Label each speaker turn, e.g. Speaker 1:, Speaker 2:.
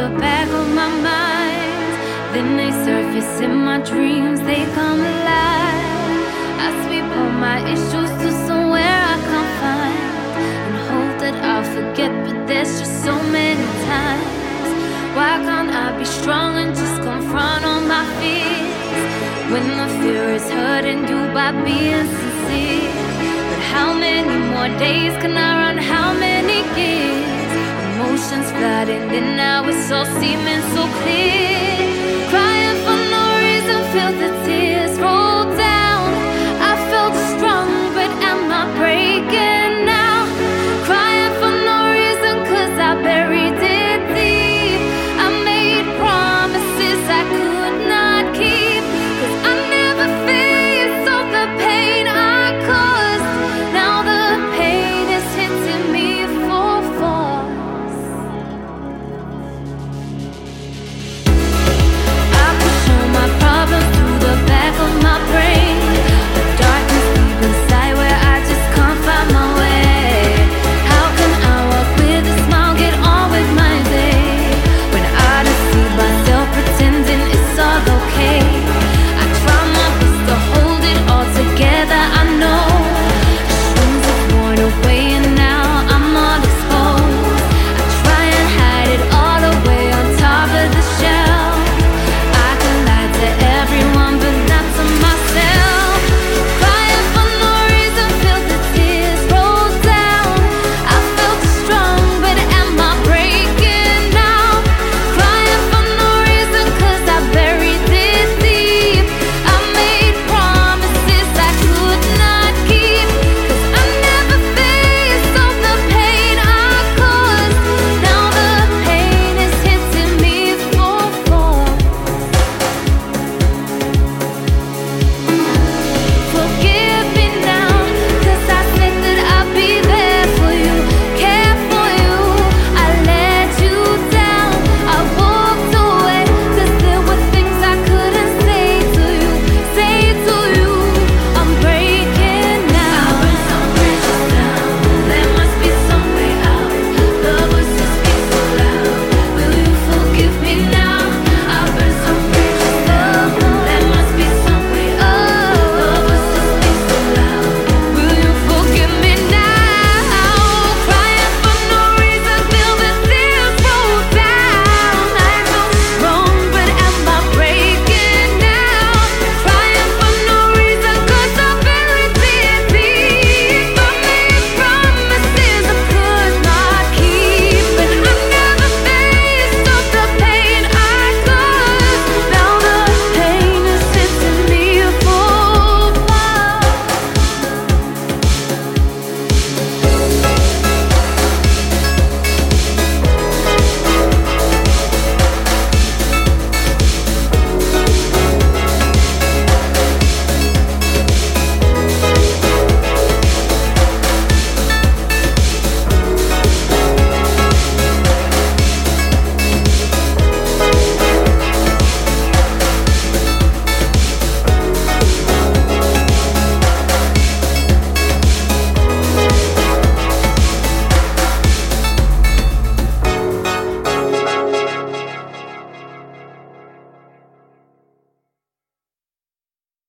Speaker 1: the back of my mind. Then they surface in my dreams, they come alive. I sweep all my issues to somewhere I can't find, and hope that I'll forget, but there's just so many times. Why can't I be strong and just confront all my fears, when the fear is hurting you by being sincere? But how many more days can I run? How many years? Emotions flooding in, now it's all seeming so clear.